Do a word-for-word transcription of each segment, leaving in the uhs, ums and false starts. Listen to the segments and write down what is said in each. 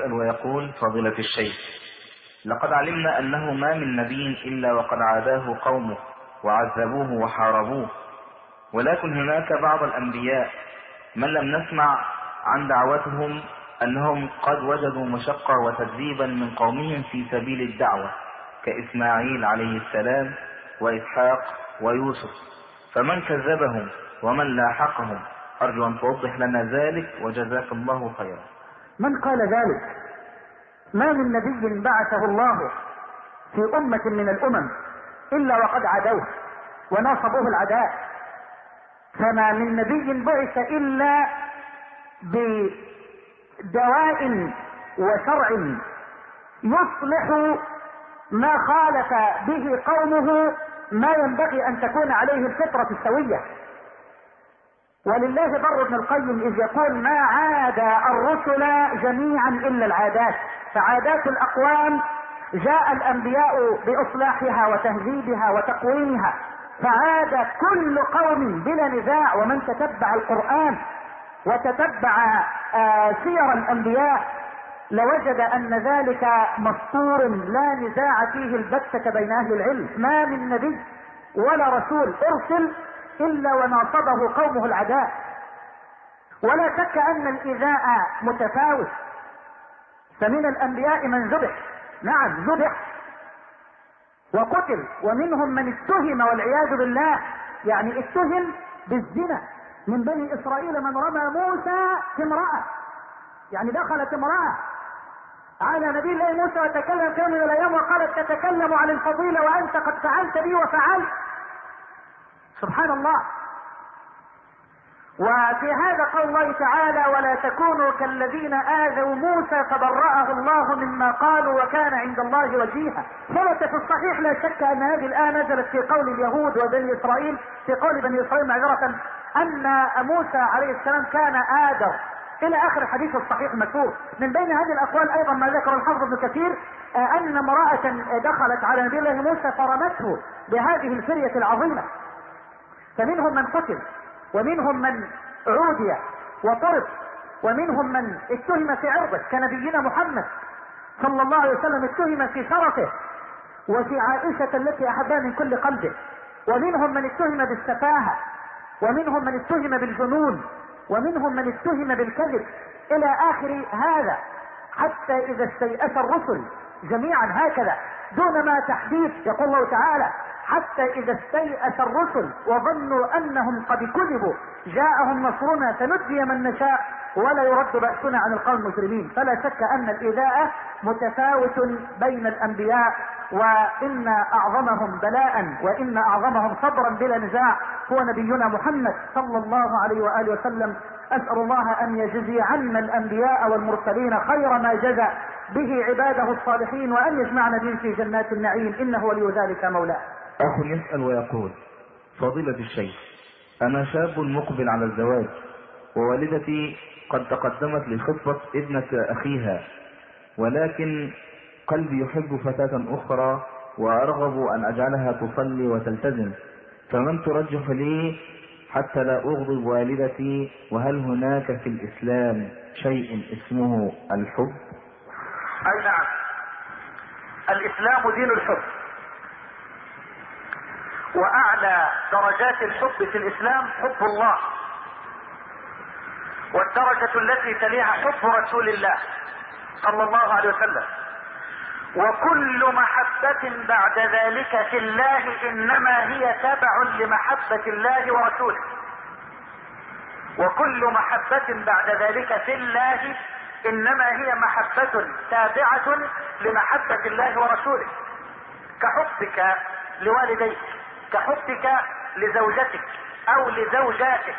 يسأل ويقول: فضيلة الشيخ، لقد علمنا أنه ما من نبي إلا وقد عاداه قومه وعذبوه وحاربوه، ولكن هناك بعض الأنبياء من لم نسمع عن دعوتهم أنهم قد وجدوا مشقة وتكذيبا من قومهم في سبيل الدعوة، كإسماعيل عليه السلام وإسحاق ويوسف، فمن كذبهم ومن لاحقهم؟ أرجو أن توضح لنا ذلك وجزاك الله خيرا. من قال ذلك؟ ما من نبي بعثه الله في أمة من الأمم إلا وقد عادوه وناصبوه العداء، فما من نبي بعث إلا بدواء وشرع يصلح ما خالف به قومه ما ينبغي أن تكون عليه الفطرة السوية. ولله بر ابن القيم إذ يقول: ما عاد الرسل جميعا إلا العادات، فعادات الأقوام جاء الأنبياء بإصلاحها وتهذيبها وتقويمها، فعاد كل قوم بلا نزاع. ومن تتبع القرآن وتتبع آه سير الأنبياء لوجد أن ذلك مسطور لا نزاع فيه البتة بين أهل العلم. ما من نبي ولا رسول أرسل إلا وناصبه قومه العداء. ولا شك أن الإيذاء متفاوت، فمن الأنبياء من ذبح، نعم ذبح وقتل، ومنهم من اتهم والعياذ بالله، يعني اتهم بالزنا. من بني إسرائيل من رمى موسى في امرأة، يعني دخلت امرأة على نبي الله موسى وتكلم في يوم من الأيام وقالت: تتكلم عن الفضيلة وأنت قد فعلت بي وفعلت. سبحان الله. وفي هذا قول الله تعالى: ولا تكونوا كالذين آذوا موسى فبرأه الله مما قالوا وكان عند الله وجيها. ثبت في الصحيح لا شك أن هذه الآية نزلت في قول اليهود وبني إسرائيل، في قول بني إسرائيل معذرة، أن موسى عليه السلام كان آدر، إلى آخر الحديث الصحيح المذكور. من بين هذه الأقوال أيضا ما ذكر الحافظ ابن كثير أن امرأة دخلت على نبي الله موسى فرمته بهذه الفرية العظيمة، فمنهم من قتل ومنهم من عودي وطرد ومنهم من اتهم في عرضه، كنبينا محمد صلى الله عليه وسلم اتهم في شرفه وفي عائشة التي أحبها من كل قلبه، ومنهم من اتهم بالسفاهة، ومنهم من اتهم بالجنون، ومنهم من اتهم بالكذب، إلى آخر هذا، حتى إذا استيأس الرسل جميعا هكذا دون ما تحديد. يقول الله تعالى: حتى إذا استيأس الرسل وظنوا أنهم قد كذبوا جاءهم نصرنا فنجي من نشاء ولا يرد بأسنا عن القوم المجرمين. فلا شك أن الإيذاء متفاوت بين الأنبياء، وإن أعظمهم بلاء وإن أعظمهم صبرا بلا نزاع هو نبينا محمد صلى الله عليه وآله وسلم. أسأل الله أن يجزي عنا الأنبياء والمرسلين خير ما جزى به عباده الصالحين، وأن يجمعنا بهم في جنات النعيم، إنه ولي ذلك مولاه. أخ يسأل ويقول: فضيلة الشيخ، أنا شاب مقبل على الزواج، ووالدتي قد تقدمت لخطبة ابنة أخيها، ولكن قلبي يحب فتاة أخرى وأرغب أن أجعلها تصلي وتلتزم، فمن ترجح لي حتى لا أغضب والدتي؟ وهل هناك في الإسلام شيء اسمه الحب؟ أي نعم، الإسلام دين الحب، وأعلى درجات الحب في الإسلام حب الله، والدرجة التي تليها حب رسول الله صلى الله عليه وسلم، وكل محبة بعد ذلك في الله إنما هي تبع لمحبة الله ورسوله، وكل محبة بعد ذلك في الله إنما هي محبة تابعة لمحبة الله ورسوله، كحبك لوالديك، كحبك لزوجتك أو لزوجاتك،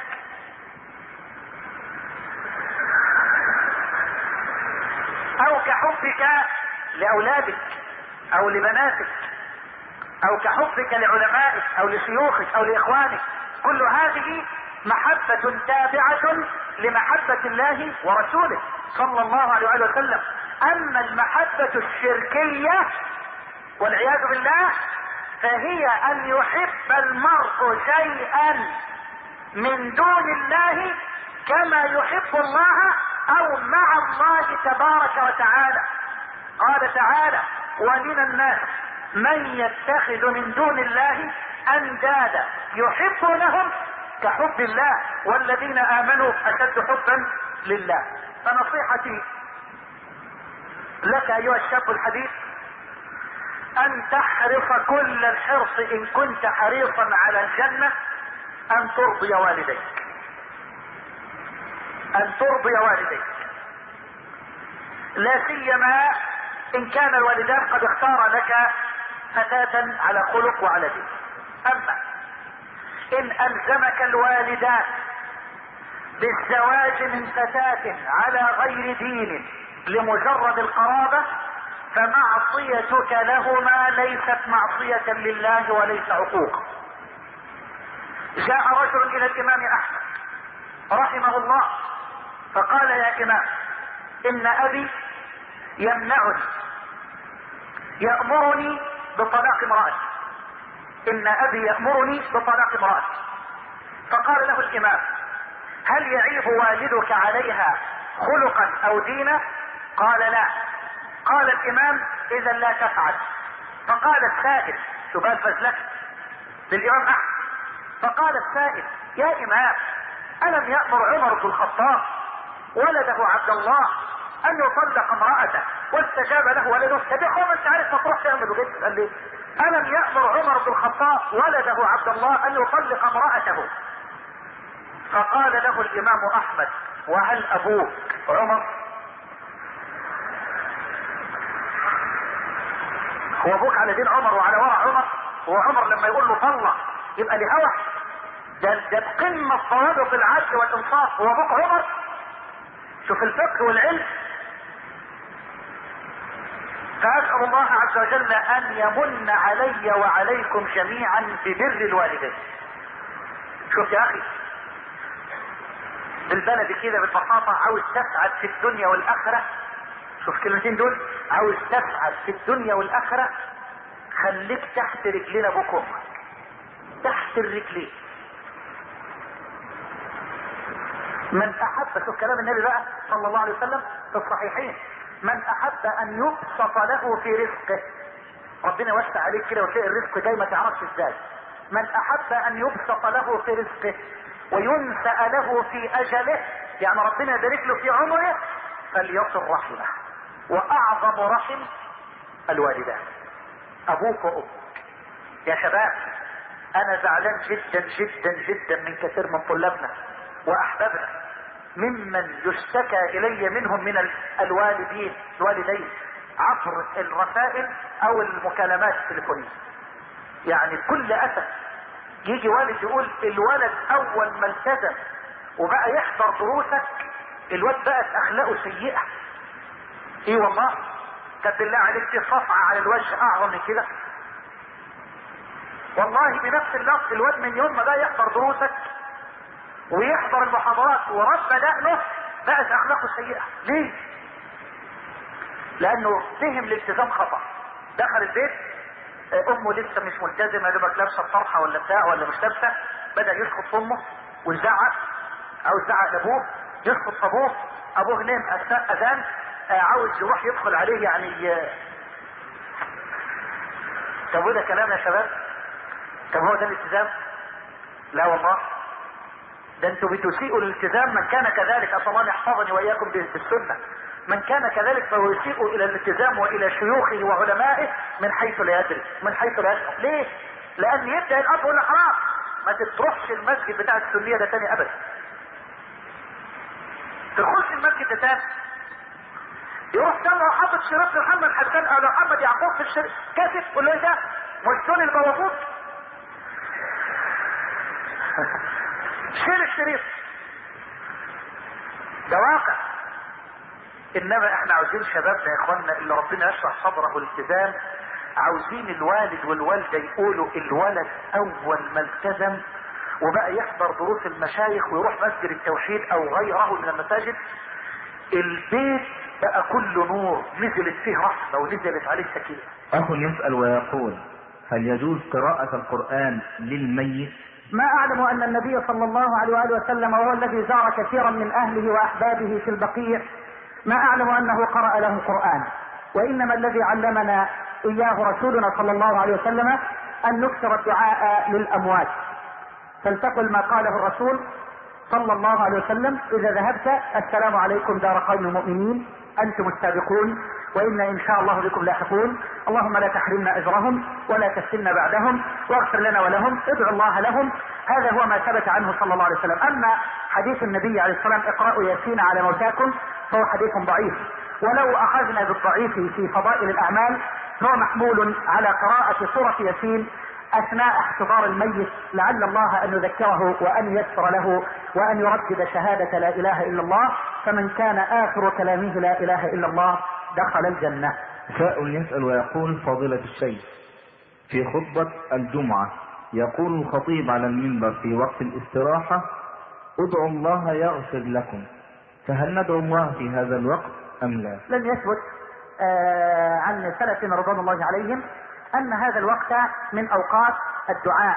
أو كحبك لأولادك أو لبناتك، أو كحبك لعلمائك أو لشيوخك أو لإخوانك. كل هذه محبة تابعة لمحبة الله ورسوله صلى الله عليه وسلم. أما المحبة الشركية والعياذ بالله فهي أن يحب المرء شيئا من دون الله كما يحب الله او مع الله تبارك وتعالى. قال تعالى: ومن الناس من يتخذ من دون الله اندادا يحبونهم كحب الله والذين امنوا اشد حبا لله. فنصيحتي لك ايها الشاب الحديث ان تحرص كل الحرص ان كنت حريصا على الجنة ان ترضي والديك، ان ترضي والديك، لا سيما ان كان الوالدان قد اختار لك فتاة على خلق وعلى دين. اما ان الزمك الوالدان بالزواج من فتاة على غير دين لمجرد القرابة فمعصيتك لهما ليست معصية لله وليس عقوقا. جاء رجل الى الامام احمد رحمه الله فقال: يا امام، ان ابي يمنعني، يأمرني بطلاق امرأتي، ان ابي يأمرني بطلاق امرأتي. فقال له الامام: هل يعيب والدك عليها خلقا او دينا؟ قال: لا. قال الامام: اذا لا تفعل. فقال السائل: سؤال فزلك للامام احمد. فقال السائل: يا امام، الم يأمر عمر بن الخطاب ولده عبد الله ان يطلق امرأته واستجاب له ولده؟ تبعهم انت عارف مطروح تعمل جدا. قال لي: الم يأمر عمر بن الخطاب ولده عبد الله ان يطلق امرأته؟ فقال له الامام احمد: وهل ابوك عمر؟ هو ابوك على دين عمر وعلى ورع عمر؟ هو عمر لما يقول له طلق يبقى لهوى؟ ده ده قمة ضوابط العدل والانصاف. هو ابوك عمر؟ شوف الفقه والعلم. فاسأل الله عز وجل ان يمن علي وعليكم جميعا ببر الوالدين. شوف يا اخي بالبلد كده بالبساطة، عاوز تسعد في الدنيا والاخرة، شوف كلمتين دول، عاوز تسعد في الدنيا والاخرة، خليك تحت رجلين ابوك وامك، تحت الرجلين. من احب، شوف كلام النبي بقى صلى الله عليه وسلم في الصحيحين: من احب ان يبسط له في رزقه، ربنا يوسع عليك كده وتلاقي الرزق جاي ما تعرفش ازاي. من احب ان يبسط له في رزقه وينسأ له في اجله، يعني ربنا يبارك له في عمره، فليصل رحمه. واعظم رحم الوالدان، ابوك وامك. يا شباب، انا زعلان جدا جدا جدا من كثير من طلابنا واحبابنا ممن يشتكى الي منهم من الوالدين الوالدين عبر الرسائل او المكالمات التليفونية. يعني بكل اسف يجي والد يقول: الولد اول ما التزم وبقى يحضر دروسك الواد بقت اخلاقه سيئة. ايه والله، طب بالله عليك في صفعة على الوجه اعظم من كده؟ والله بنفس اللفظ الواد من يوم ما بقى يحضر دروسك ويحضر المحاضرات ورب دقنه بقت اخلاقه سيئة. ليه؟ لانه فهم الالتزام خطأ. دخل البيت امه لسه مش ملتزمه، دوبك لابسه الطرحه ولا بتاع ولا مش لابسه، بدا يسقط في امه ويزعق او يزعق لابوه، يسقط في ابوه، ابوه نام اثناء اذان عاوز يروح يدخل عليه يعني. طب وده كلام يا شباب؟ طب هو ده الالتزام؟ لا والله، ده انتوا بتسيئوا الالتزام. من كان كذلك، اسال الله يحفظني واياكم بالسنه، من كان كذلك فهو يسيء الى الالتزام والى شيوخه وعلمائه من حيث لا يدري، من حيث لا يشعر. ليه؟ لان يبدا الاب يقول له حرام ما تروحش المسجد بتاع السنيه ده تاني ابدا. تخش المسجد ده تاني يروح تاني حاطط شريط محمد حسان او محمد يعقوب في الشريط كاسف، يقول له ايه ده؟ مش دول البوابوت؟ شيل الشريط. ده واقع. انما احنا عاوزين شبابنا يا اخوانا اللي ربنا يشرح صدره الالتزام، عاوزين الوالد والوالده يقولوا الولد اول ما التزم وبقى يحضر دروس المشايخ ويروح مسجد التوحيد او غيره من المساجد، البيت بقى كله نور، نزلت فيه رحمه ونزلت عليه سكينه. اخ يسأل ويقول: هل يجوز قراءة القرآن للميت ما اعلم ان النبي صلى الله عليه وآله وسلم وهو الذي زار كثيرا من اهله واحبابه في البقيع ما اعلم انه قرأ له قرآن، وانما الذي علمنا اياه رسولنا صلى الله عليه وسلم ان نكثر الدعاء للاموات. فلتقل ما قاله الرسول صلى الله عليه وسلم: اذا ذهبت السلام عليكم دار قوم المؤمنين انتم السابقون وانا ان شاء الله بكم لاحقون، اللهم لا تحرمنا اجرهم ولا تفتنا بعدهم واغفر لنا ولهم، ادعوا الله لهم. هذا هو ما ثبت عنه صلى الله عليه وسلم. اما حديث النبي عليه الصلاه والسلام: اقرأوا ياسين على موتاكم، فهو حديث ضعيف، ولو اخذنا بالضعيف في فضائل الاعمال فهو محمول على قراءة سورة ياسين اثناء احتضار الميت، لعل الله ان يذكره وان يسر له وان يردد شهادة لا اله الا الله، فمن كان اخر كلامه لا اله الا الله دخل الجنة. سائل يسأل ويقول: فضيلة الشيخ، في خطبة الجمعة يقول الخطيب على المنبر في وقت الاستراحة: ادعوا الله يغفر لكم، فهل ندعو الله في هذا الوقت ام لا؟ لم يثبت آه عن سلفنا رضوان الله عليهم ان هذا الوقت من اوقات الدعاء،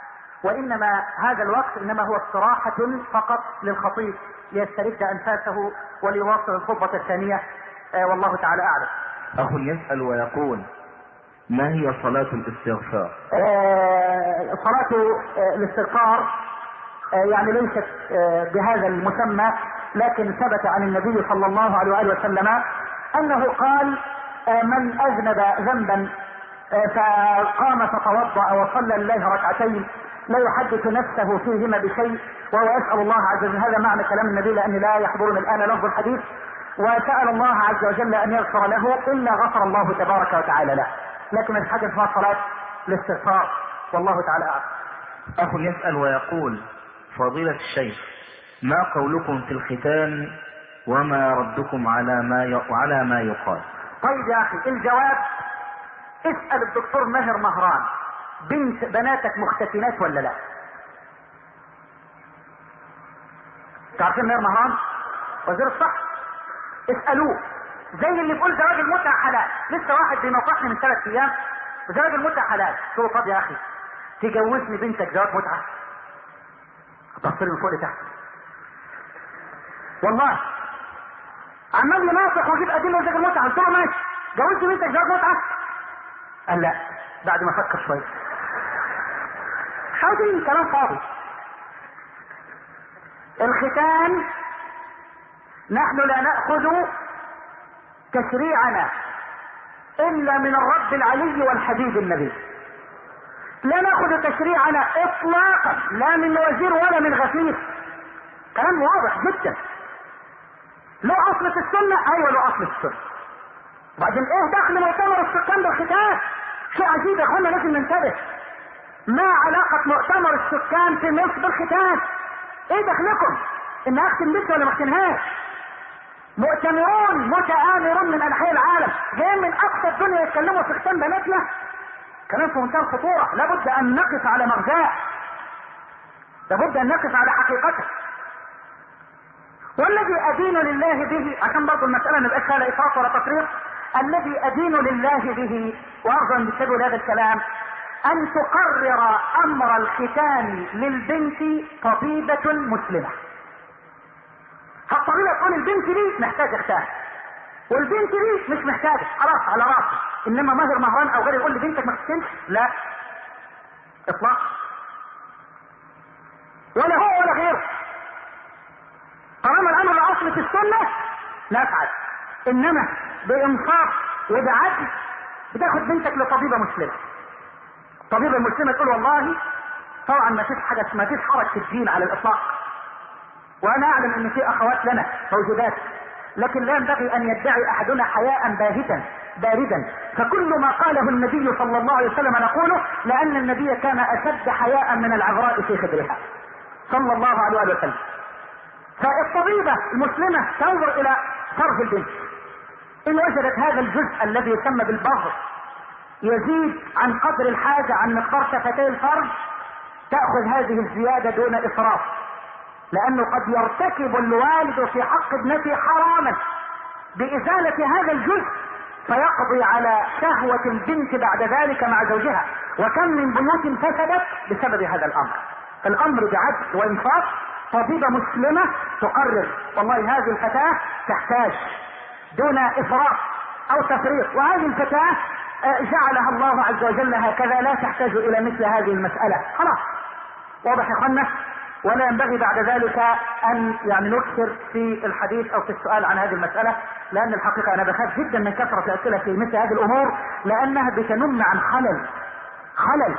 وانما هذا الوقت انما هو استراحة فقط للخطيب ليسترد انفاسه وليواصل الخطبة الثانية، آه والله تعالى اعلم. اخ يسأل ويقول: ما هي صلاة الاستغفار؟ آه صلاة آه الاستغفار آه يعني ليست آه بهذا المسمى، لكن ثبت عن النبي صلى الله عليه وآله وسلم انه قال: آه من اذنب ذنبا آه فقام فتوضأ وصلى لله ركعتين لا يحدث نفسه فيهما بشيء وهو يسأل الله عز وجل، هذا معنى كلام النبي لأن لا يحضرني الآن لفظ الحديث، وسأل الله عز وجل أن يغفر له إلا غفر الله تبارك وتعالى له، لكن الحديث ما صلاة الاستغفار والله تعالى أعلم. أخ يسأل ويقول: فضيلة الشيخ، ما قولكم في الختان وما ردكم على ما ي... على ما يقال؟ طيب يا أخي، الجواب: اسأل الدكتور ماهر مهران، بنت بناتك مختتنات ولا لا؟ تعرفين ماهر مهران وزير الصحة؟ اسألوه. زي اللي بيقول زواج المتعة حلال، لسه واحد بيناقشني من ثلاث ايام: زواج المتعة حلال. قلت له: طب يا اخي تجوزني بنتك زواج متعة؟ بص لي من فوق لتحت والله، عمال يناصح ويجيب ادله زواج المتعة. قلت له: ماشي، جوزني بنتك زواج متعة؟ قال لا، بعد ما فكر شويه. حاضر، كلام فاضي. الختان نحن لا نأخذ تشريعنا الا من الرب العلي والحبيب النبي، لا نأخذ تشريعنا اطلاقا لا من وزير ولا من غفير، كلام واضح جدا. له اصل في السنة؟ ايوه له اصل في السنة. وبعدين ايه دخل مؤتمر السكان بالختان؟ شيء عجيب يا اخوانا، لازم ننتبه. ما علاقة مؤتمر السكان في مصر بالختان؟ ايه دخلكم ان اختم بنتي ولا ما اختمهاش؟ مؤتمرون متآمرون من انحاء العالم جايين من اقصى الدنيا يتكلموا في ختان بناتنا، كلام في منتهى الخطورة. لابد ان نقف على مغزاه، لابد ان نقف على حقيقته. والذي ادين لله به، عشان برضه المسألة ما يبقاش فيها لا افراط ولا تفريط، الذي ادين لله به وارجو ان تتبعوا هذا الكلام ان تقرر امر الختان للبنت طبيبة مسلمة. الطبيبة تقول البنت دي محتاجة ختان، والبنت دي مش محتاجة، خلاص على راسي. انما ماهر مهران او غيره يقول لبنتك ما تختنش، لا اطلاق، ولا هو ولا غيره. طالما الامر الاصل في السنة نفعل، انما بانصاف وبعدل بتاخد بنتك لطبيبة مسلمة. الطبيبة المسلمة تقول والله طبعا ما فيش حاجة، ما فيش حرج في الدين على الاطلاق، وانا اعلم ان في اخوات لنا موجودات، لكن لا ينبغي ان يدعي احدنا حياء باهتا باردا، فكل ما قاله النبي صلى الله عليه وسلم نقوله، لان النبي كان اشد حياء من العذراء في خدرها صلى الله عليه وسلم. فالطبيبة المسلمة تنظر الى فرج البنت، ان وجدت هذا الجزء الذي يسمى بالبظر يزيد عن قدر الحاجة عن مقدار شفتي الفرج، تأخذ هذه الزيادة دون إسراف، لأنه قد يرتكب الوالد في حق ابنته حراما بإزالة هذا الجزء، فيقضي على شهوة البنت بعد ذلك مع زوجها، وكم من بيوت فسدت بسبب هذا الأمر. الامر بعدل وانصاف، طبيبة مسلمة تقرر والله هذه الفتاة تحتاج دون افراط او تفريط، وهذه الفتاة جعلها الله عز وجل هكذا لا تحتاج الى مثل هذه المسألة، خلاص واضح يا اخوانا. ولا ينبغي بعد ذلك ان يعني نكثر في الحديث او في السؤال عن هذه المسألة، لان الحقيقة انا بخاف جدا من كثرة الاسئلة في مثل هذه الامور، لانها بتنم عن خلل خلل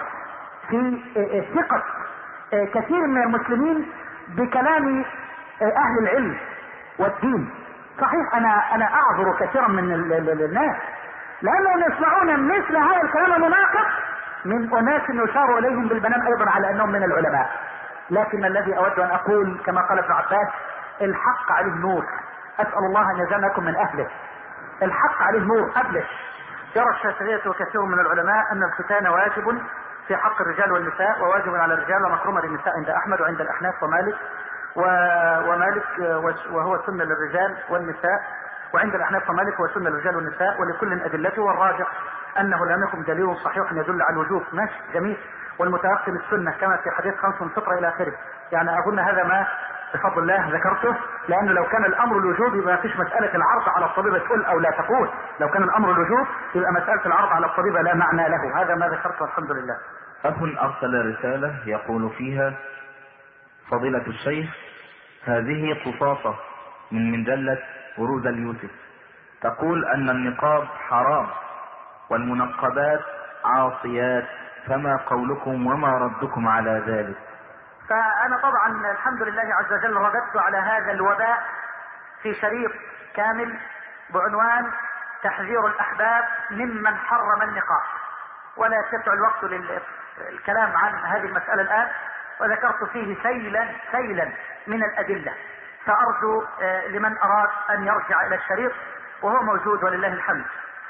في ثقة كثير من المسلمين بكلام اهل العلم والدين. صحيح انا انا اعذر كثيرا من الناس لانهم يسمعون مثل هذا الكلام المناقض من اناس يشار اليهم بالبنان ايضا على انهم من العلماء، لكن الذي اود ان اقول كما قال ابن عباس: الحق عليه نور، اسال الله ان يجعلكم من اهله. الحق عليه نور ابلش. يرى الشافعية وكثير من العلماء ان الختان واجب في حق الرجال والنساء، وواجب على الرجال ومكروم للنساء عند احمد وعند الاحناف ومالك و... ومالك وهو سنة للرجال والنساء، وعند الاحناف ومالك هو سنة للرجال والنساء، ولكل ادلته، والراجح انه لم يكن دليل صحيح يدل على الوجوب. ماشي جميل. والمتيقن السنة كما في حديث خمس من فطرة الى اخره. يعني اظن هذا ما بفضل الله ذكرته، لانه لو كان الامر الوجوب يبقى ما فيش مسألة العرض على الطبيبة تقول او لا تقول. لو كان الامر الوجوب يبقى مسألة العرض على الطبيبة لا معنى له. هذا ما ذكرته الحمد لله. أخ أرسل رسالة يقول فيها: فضيلة الشيخ، هذه قصاصة من مجلة ورود اليوسف تقول أن النقاب حرام والمنقبات عاصيات، فما قولكم وما ردكم على ذلك؟ فأنا طبعا الحمد لله عز وجل رددت على هذا الوباء في شريط كامل بعنوان تحذير الأحباب ممن حرم النقاب، ولا يتسع الوقت للكلام عن هذه المسألة الآن، وذكرت فيه سيلا سيلا من الأدلة، فأرجو لمن أراد أن يرجع إلى الشريط وهو موجود ولله الحمد.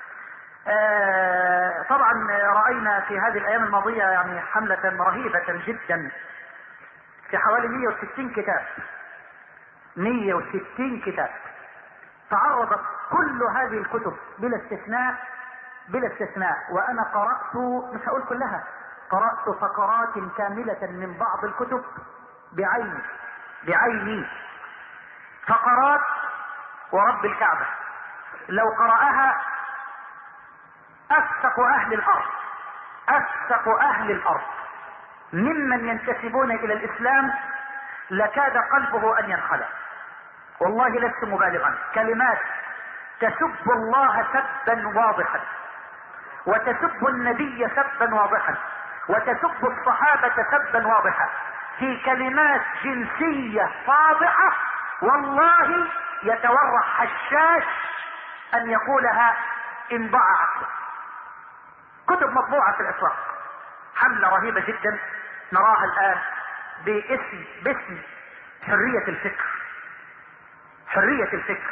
طبعا رأينا في هذه الأيام الماضية يعني حملة رهيبة جدا في حوالي مئة وستين كتاب مئة وستين كتاب تعرضت كل هذه الكتب بلا استثناء بلا استثناء وأنا قرأت، مش هقول كلها، قرأت فقرات كاملة من بعض الكتب بعيني بعيني فقرات ورب الكعبة لو قرأها أفسق أهل الأرض أفسق أهل الأرض ممن ينتسبون إلى الإسلام لكاد قلبه أن ينخلع. والله لست مبالغا، كلمات تسب الله سبا واضحا، وتسب النبي سبا واضحا، وتسب الصحابة سبا واضحا، في كلمات جنسية فاضحة والله يتورع حشاش أن يقولها إن ضاع عقله. كتب مطبوعة في الأسواق، حملة رهيبة جدا نراها الآن باسم باسم حرية الفكر حرية الفكر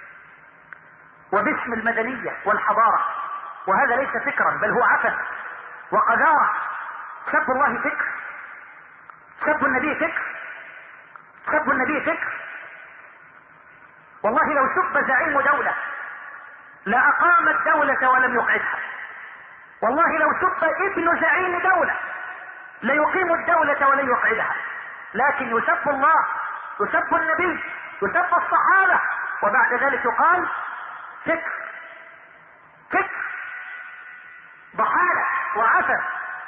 وباسم المدنية والحضارة، وهذا ليس فكرا بل هو عفن وقذارة. سب الله فكر، سب النبي فكر، سب النبي فكر. والله لو سب زعيم دولة لأقام الدولة ولم يقعدها، والله لو سب ابن زعيم دولة ليقيم الدولة ولن يقعدها، لكن يسب الله، يسب النبي، يسب الصحابة، وبعد ذلك يقال فكر فكر ضحالة وعفن.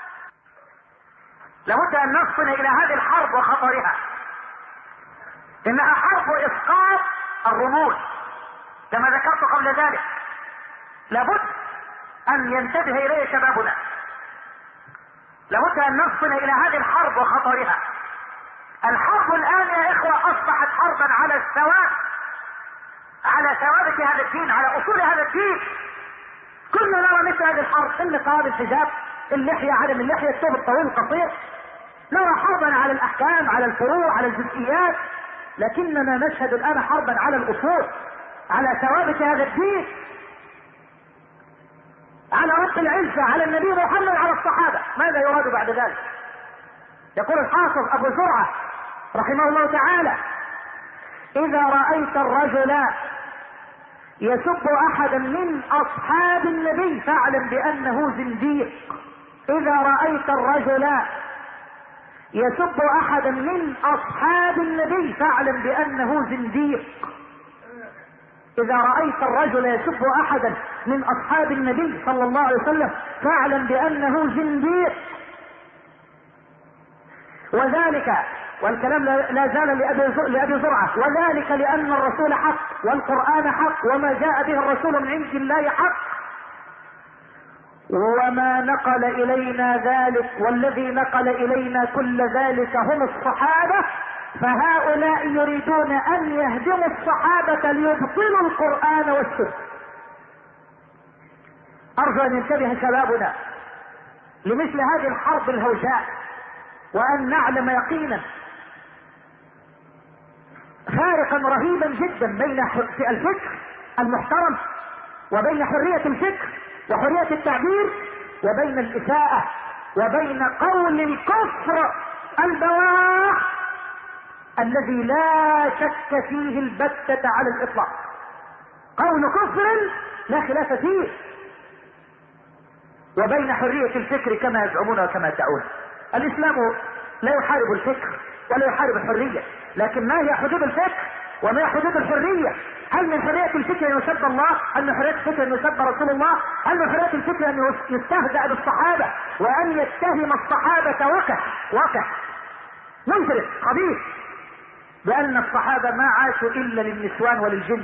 لابد ان نفصل الى هذه الحرب وخطرها، انها حرب اسقاط الرموز كما ذكرت قبل ذلك. لابد ان ينتبه اليه شبابنا، لابد ان نفصل الى هذه الحرب وخطرها. الحرب الان يا اخوة اصبحت حربا على الثوابت، على ثوابت هذا الدين، على اصول هذا الدين. كلنا نرى مثل هذه الحرب، النقاب، الحجاب، اللحية، عدم اللحية، الثوب الطويل القصير. نرى حربا على الاحكام، على الفروع، على الجزئيات، لكننا نشهد الان حربا على الاصول، على ثوابت هذا الدين، على رب العزة، على النبي محمد، على الصحابة. ماذا يراد بعد ذلك؟ يقول الحافظ ابو زرعة رحمه الله تعالى: اذا رأيت الرجل يسب احدا من اصحاب النبي فاعلم بانه زنديق. اذا رأيت الرجل يسب احدا من اصحاب النبي فاعلم بانه زنديق. اذا رأيت الرجل يسب احدا من اصحاب النبي صلى الله عليه وسلم فاعلم بانه زنديق. وذلك، والكلام لا زال لأبي زرعة، وذلك لأن الرسول حق والقرآن حق وما جاء به الرسول من عند الله حق، وما نقل إلينا ذلك والذي نقل إلينا كل ذلك هم الصحابة، فهؤلاء يريدون أن يهدموا الصحابة ليبطلوا القرآن والسنة. أرجو أن ينتبه شبابنا لمثل هذه الحرب الهوجاء، وأن نعلم يقينا فارقا رهيبا جدا بين الفكر المحترم وبين حرية الفكر وحرية التعبير وبين الإساءة وبين قول الكفر البواح الذي لا شك فيه البتة على الإطلاق. قول كفر لا خلاف فيه، وبين حرية الفكر كما يزعمون وكما يدعون. الإسلام لا يحارب الفكر ولا يحارب الحرية، لكن ما هي حدود الفكر وما هي حدود الحرية؟ هل من حرية الفكر أن يسب الله؟ هل من حرية الفكر أن يسب رسول الله؟ هل من حرية الفكر أن يستهزأ بالصحابة وأن يتهم الصحابة وكح وكح منفرد خبيث بأن الصحابة ما عاشوا إلا للنسوان وللجنس؟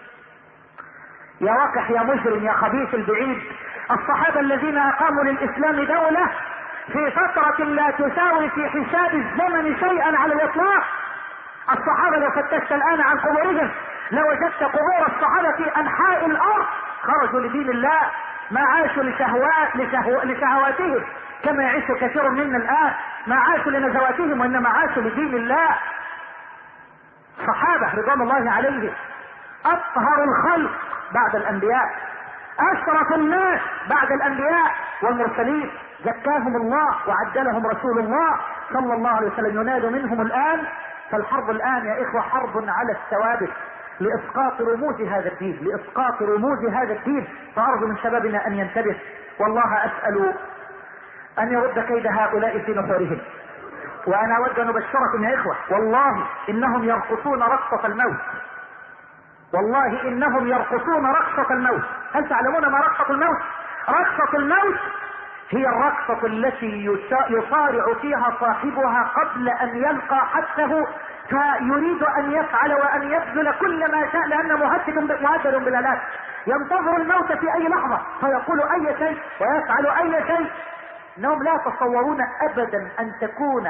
يا وكح يا مجرم يا خبيث البعيد، الصحابة الذين أقاموا للإسلام دولة في فترة لا تساوي في حساب الزمن شيئا على الإطلاق. الصحابة لو فتشت الآن عن قبورهم لوجدت قبور الصحابة في أنحاء الأرض، خرجوا لدين الله، ما عاشوا لشهوات لشهو... لشهواتهم كما يعيش كثير منا الآن، ما عاشوا لنزواتهم وإنما عاشوا لدين الله. صحابة رضوان الله عليهم أطهر الخلق بعد الأنبياء، أشرف الناس بعد الأنبياء والمرسلين، زكاهم الله وعدلهم رسول الله صلى الله عليه وسلم. ينادى منهم الآن، فالحرب الآن يا إخوة حرب على الثوابت لإسقاط رموز هذا الدين، لإسقاط رموز هذا الدين. فأرجو من شبابنا أن ينتبه، والله أسأل أن يرد كيد هؤلاء في نحورهم. وأنا أود أن أبشركم يا إخوة، والله إنهم يرقصون رقصة الموت، والله إنهم يرقصون رقصة الموت. هل تعلمون ما رقصة الموت؟ رقصة الموت هي الرقصة التي يصارع فيها صاحبها قبل أن يلقى حتفه، فيريد أن يفعل وأن يبذل كل ما شاء لأنه مهدد مهدد بالآلات، ينتظر الموت في أي لحظة فيقول أي شيء ويفعل أي شيء. إنهم لا يتصورون أبدا أن تكون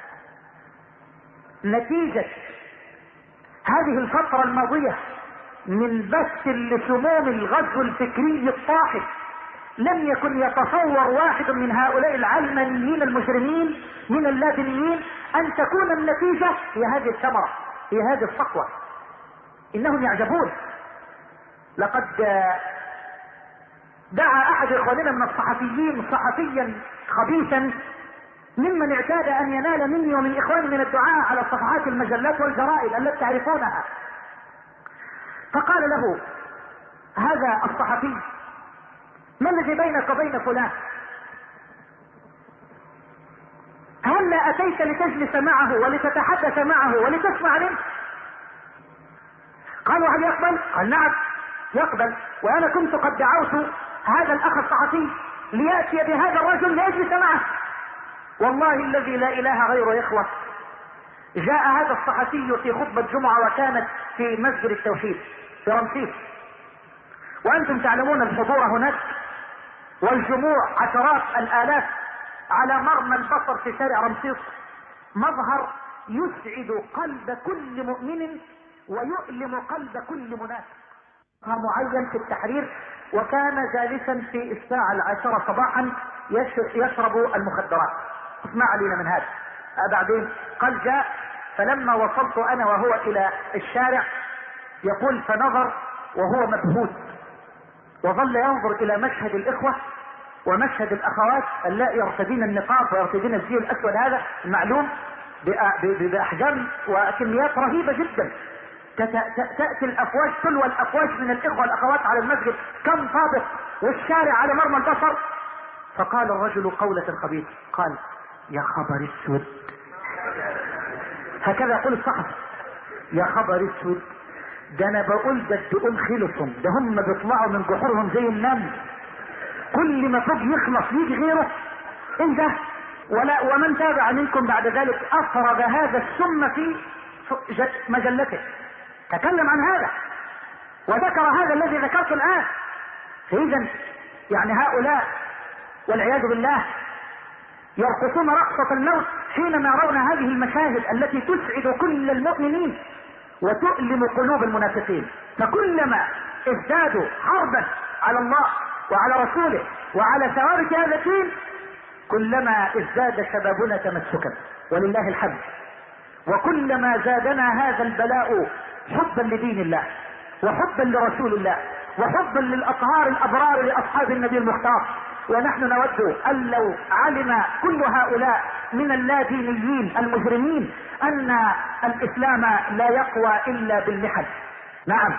نتيجة هذه الفترة الماضية من بث لسموم الغزو الفكري الطاحن. لم يكن يتصور واحد من هؤلاء العلمانيين المجرمين من اللادينيين أن تكون النتيجة هي هذه الثمرة، هي هذه الصقوة. إنهم يعجبون. لقد دعا أحد إخواننا من الصحفيين صحفيا خبيثا ممن اعتاد أن ينال مني ومن إخواني من الدعاء على صفحات المجلات والجرائد التي تعرفونها، فقال له هذا الصحفي: ما الذي بينك وبين فلان؟ هل لا أتيت لتجلس معه ولتتحدث معه ولتسمع منه؟ قالوا: هل يقبل؟ قال: نعم يقبل، وأنا كنت قد دعوت هذا الأخ الصحفي ليأتي بهذا الرجل ليجلس معه. والله الذي لا إله غيره يا إخوة، جاء هذا الصحفي في خطبة جمعة وكانت في مسجد التوحيد في رمسيس، وأنتم تعلمون الحضور هناك والجموع عشرات الآلاف على مرمى البصر في شارع رمسيس، مظهر يسعد قلب كل مؤمن ويؤلم قلب كل منافق. معين في التحرير، وكان جالسا في الساعة العاشرة صباحا يشرب المخدرات. اسمع علينا من هذا. بعدين قال: جاء فلما وصلت أنا وهو إلى الشارع، يقول فنظر وهو مبهوت، وظل ينظر إلى مشهد الإخوة ومشهد الأخوات اللائي يرتدين النقاب ويرتدين الزي الأسود هذا المعلوم بأحجام وكميات رهيبة جدا. تأتي الأفواج تلو الأفواج من الإخوة والأخوات على المسجد كم طابق، والشارع على مرمى البصر. فقال الرجل قولة خبيثة، قال: يا خبر اسود، هكذا يقول الصحفي. يا خبر اسود، ده انا بقول ده الدقون خلصهم، ده هم بيطلعوا من جحورهم زي النمل، كل ما فوق يخلص يجي غيره. ايه ده؟ ولا ومن تابع منكم بعد ذلك افرد هذا السم في مجلته، تكلم عن هذا وذكر هذا الذي ذكرته الان. فاذا يعني هؤلاء والعياذ بالله يرقصون رقصة الموت حينما يرون هذه المشاهد التي تسعد كل المؤمنين وتؤلم قلوب المنافقين. فكلما ازدادوا حربا على الله وعلى رسوله وعلى ثوابت هذا الدين كلما ازداد شبابنا تمسكا ولله الحمد، وكلما زادنا هذا البلاء حبا لدين الله وحبا لرسول الله وحبا للاطهار الابرار لاصحاب النبي المختار. ونحن نود ان لو علم كل هؤلاء من اللادينيين المجرمين ان الاسلام لا يقوى الا بالمحن، نعم،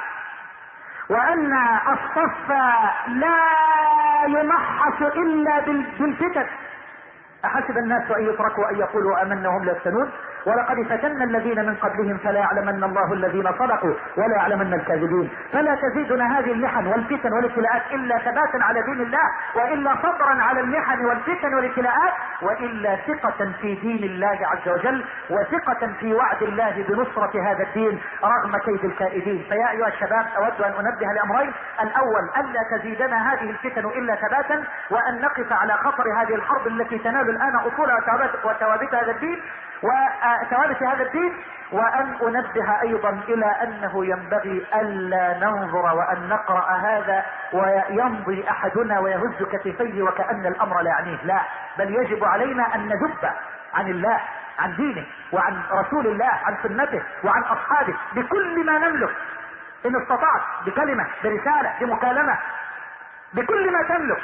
وان الصف لا يمحص الا بالفتن. احسب الناس ان يتركوا ان يقولوا امنا وهم لا يفتنون ولقد فتنا الذين من قبلهم فلا يعلمن الله الذين صدقوا ولا يعلمن الكاذبين. فلا تزيدنا هذه المحن والفتن والابتلاءات الا ثباتا على دين الله، والا صبرا على المحن والفتن والابتلاءات، والا ثقة في دين الله عز وجل وثقة في وعد الله بنصرة هذا الدين رغم كيد الكائدين. فيا ايها الشباب اود ان انبه لامرين: الاول الا تزيدنا هذه الفتن الا ثباتا، وان نقف على خطر هذه الحرب التي تنال الان اصول وثوابت هذا الدين وثوابت هذا الدين، وان انبه ايضا الى انه ينبغي الا ننظر وان نقرأ هذا ويمضي احدنا ويهز كتفيه وكأن الامر لا يعنيه، لا، بل يجب علينا ان نذب عن الله، عن دينه وعن رسول الله، عن سنته وعن اصحابه بكل ما نملك ان استطعت، بكلمة، برسالة، بمكالمة، بكل ما تملك.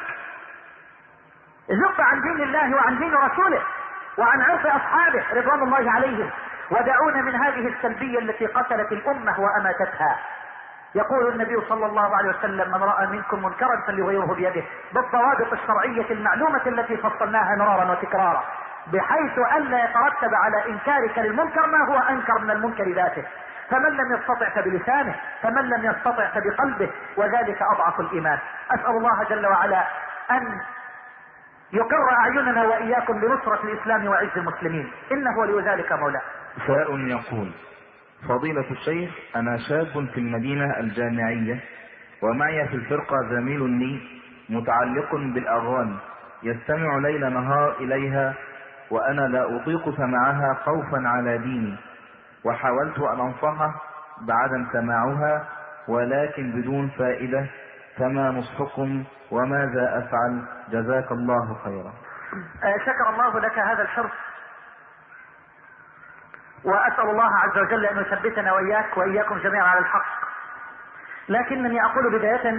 ذب عن دين الله وعن دين رسوله وعن عرف اصحابه رضوان الله عليهم، ودعونا من هذه السلبية التي قتلت الامة واماتتها. يقول النبي صلى الله عليه وسلم: من رأى منكم منكرا فليغيره بيده، بالضوابط الشرعية المعلومة التي فصلناها مرارا وتكرارا، بحيث الا يترتب على انكارك للمنكر ما هو انكر من المنكر ذاته. فمن لم يستطع فبلسانه، فمن لم يستطع فبقلبه، وذلك اضعف الايمان. اسأل الله جل وعلا ان يقر اعيننا واياكم بنصرة الاسلام وعز المسلمين، انه ولي ذلك مولاه. سائل يقول: فضيلة الشيخ، انا شاب في المدينة الجامعية ومعي في الفرقة زميل لي متعلق بالاغاني يستمع ليل نهار اليها، وانا لا اطيق سماعها خوفا على ديني، وحاولت ان انصحه بعدم سماعها ولكن بدون فائدة، فما نصحكم وماذا افعل؟ جزاك الله خيرا. شكر الله لك هذا الحرص، واسأل الله عز وجل ان يثبتنا واياك واياكم جميعا على الحق. لكنني اقول بداية: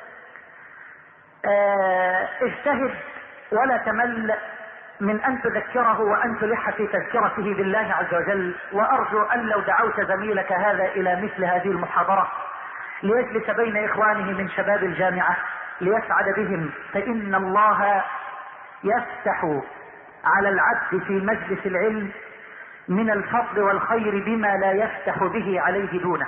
اجتهد ولا تمل من ان تذكره وان تلح في تذكرته بالله عز وجل. وارجو ان لو دعوت زميلك هذا الى مثل هذه المحاضرة ليجلس بين اخوانه من شباب الجامعة ليسعد بهم، فان الله يفتح على العبد في مجلس العلم من الفضل والخير بما لا يفتح به عليه دونه.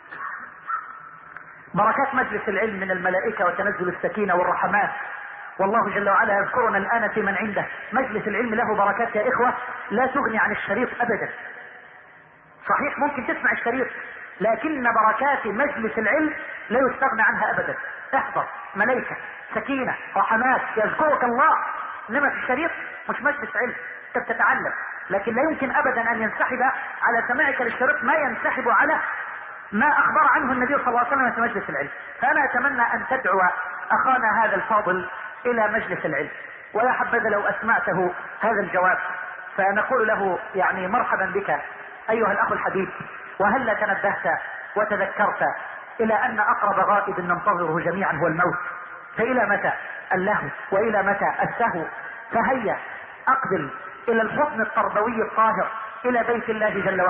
بركات مجلس العلم من الملائكة وتنزل السكينة والرحمات، والله جل وعلا يذكرنا الآن في من عنده. مجلس العلم له بركات يا إخوة لا تغني عن الشريط أبدا. صحيح ممكن تسمع الشريط، لكن بركات مجلس العلم لا يستغنى عنها أبدا. احضر، ملائكة، سكينة، رحمات، يذكرك الله. إنما في الشريط مش مجلس علم، انت بتتعلم، لكن لا يمكن أبدا أن ينسحب على سماعك للشريط ما ينسحب على ما أخبر عنه النبي صلى الله عليه وسلم في مجلس العلم. فأنا أتمنى أن تدعو أخانا هذا الفاضل إلى مجلس العلم. ويا حبذا لو أسمعته هذا الجواب، فنقول له يعني مرحبا بك أيها الأخ الحبيب، وهلا تنبهت وتذكرت إلى أن أقرب غائب ننتظره جميعا هو الموت، فإلى متى اللهو وإلى متى السهو؟ فهيا أقبل إلى الحضن التربوي الطاهر، إلى بيت الله جل وعلا،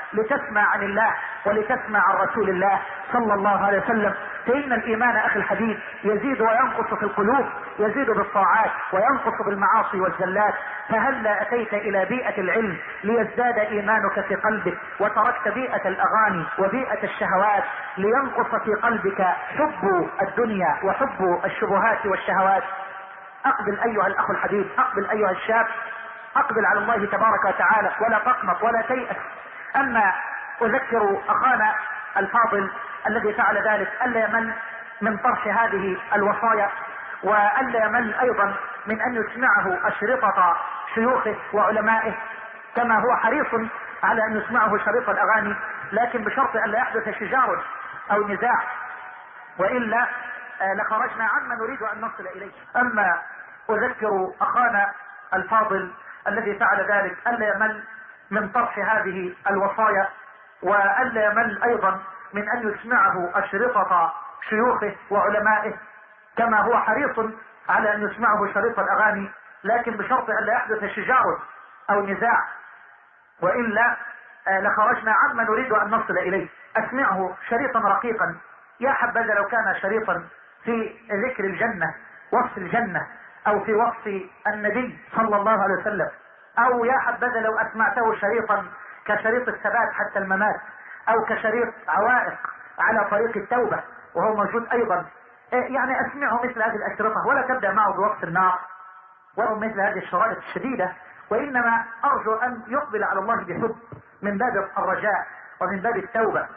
لتسمع عن الله ولتسمع عن رسول الله صلى الله عليه وسلم. فإن الإيمان أخي الحبيب يزيد وينقص في القلوب، يزيد بالطاعات وينقص بالمعاصي والزلات. فهلا أتيت إلى بيئة العلم ليزداد إيمانك في قلبك، وتركت بيئة الأغاني وبيئة الشهوات لينقص في قلبك حب الدنيا وحب الشبهات والشهوات. أقبل أيها الأخ الحبيب، أقبل أيها الشاب، أقبل على الله تبارك وتعالى ولا تقنط ولا تيأس. أما أذكر أخانا الفاضل الذي فعل ذلك ألا يمل من طرح هذه الوصايا، وألا يمل أيضا من أن يسمعه أشرطة شيوخه وعلمائه، كما هو حريص على أن يسمعه شريط الأغاني، لكن بشرط أن لا يحدث شجار أو نزاع، وإلا لخرجنا عما نريد أن نصل إليه. أما أذكر أخانا الفاضل الذي فعل ذلك ألا يمل من طرح هذه الوصايا، وألا يمل أيضا من أن يسمعه أشرطة شيوخه وعلمائه، كما هو حريص على أن يسمعه شريط الأغاني، لكن بشرط أن لا يحدث شجار أو نزاع، وإلا لخرجنا عما نريد أن نصل إليه. أسمعه شريطا رقيقا، يا حبذا لو كان شريطا في ذكر الجنة، وصف الجنة، أو في وصف النبي صلى الله عليه وسلم، أو يا حبذا لو أسمعته شريطا كشريط الثبات حتى الممات، أو كشريط عوائق على طريق التوبة وهو موجود أيضا. يعني أسمعه مثل هذه الأشرطة، ولا تبدأ معه بوقت النار ولا مثل هذه الشرائط الشديدة، وإنما أرجو أن يقبل على الله بحب من باب الرجاء ومن باب التوبة.